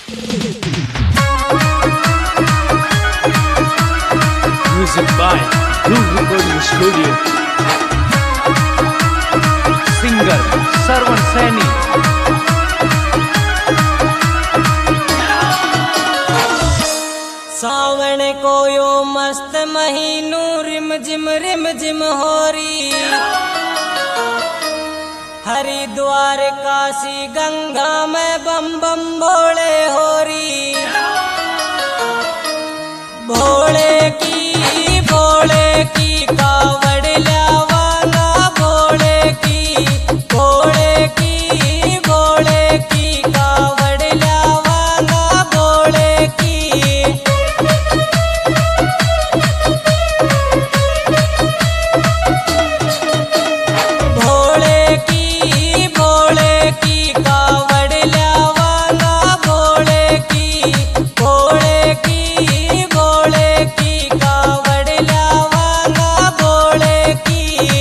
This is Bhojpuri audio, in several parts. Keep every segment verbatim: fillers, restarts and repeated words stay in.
Music by Dhruv Recording Studio. Singer Sarwan Saini. सावण को यो मस्त महीनू रिम जिम रिम जिम होरी। हरिद्वार काशी गंगा में बम बम भोले होरी। भोले की भोले की कावड़ ल्यावाना भोले की भोले की भोले की कावड़ ल्यावाना भोले की। भोले की भोले की कावड़ ल्यावाना भोले की भोले की भोले की कावड़ ल्यावाना भोले की।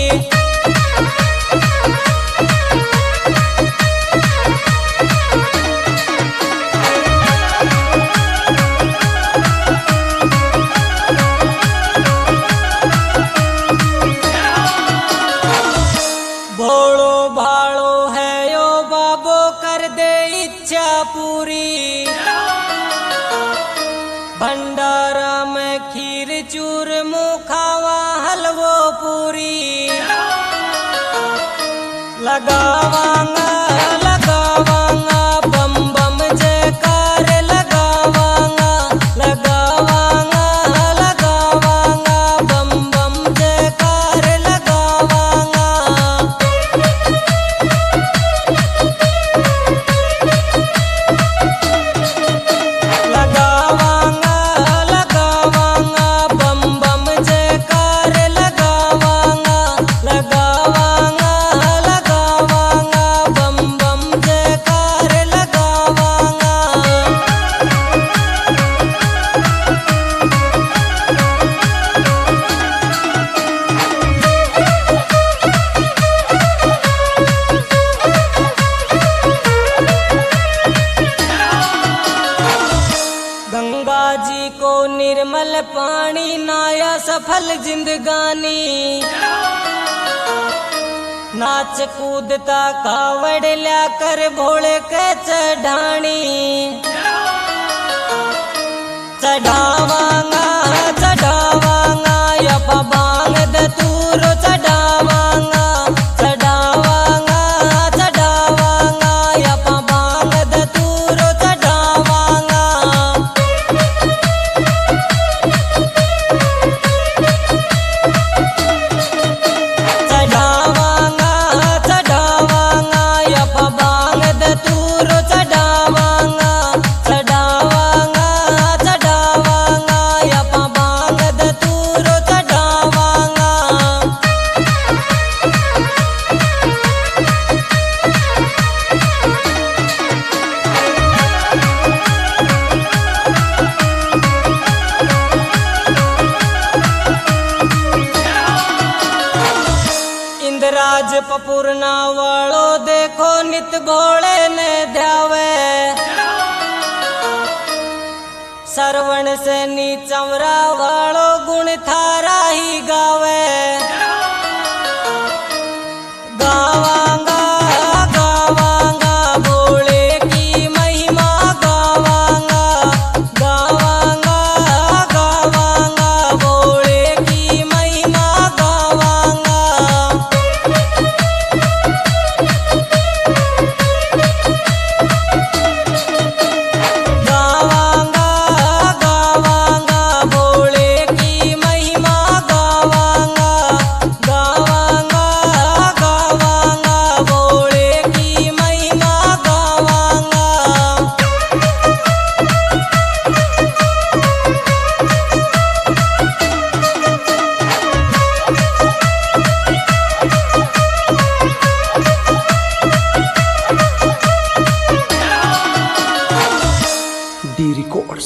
भोलो भालो है यो बाबो कर दे इच्छा पूरी। भंडारा में खीर चूर मुखावा हलवो पूरी। लगावांगा लगावांगा बम बम जयकार लगावांगा लगावांगा लगावांगा बम बम जयकार लगावांगा। लगावांगा लगावांगा बम बम जयकार लगावांगा लगावांगा लगावांगा बम बम जयकार लगावांगा। गंगा जी को निर्मल पानी नाया सफल जिंदगानी। नाच कूदता कावड़ ल्या कर भोले के चढ़ानी। चढ़ावांगा चढ़ावांगा यप भांग दतूरो चढ़ावांगा चढ़ावांगा चढ़ावांगा यप भांग दतूरो चढ़ावांगा। चढ़ावांगा चढ़ावांगा यप भांग दतूरो चढ़ावांगा चढ़ावांगा चढ़ावांगा यप भांग दतूरो चढ़ावांगा। इंद्राज पपूरना वालो देखो नित भोले ने ध्यावे। सरवण से नी चमरा वालो गुण थारा ही गावे।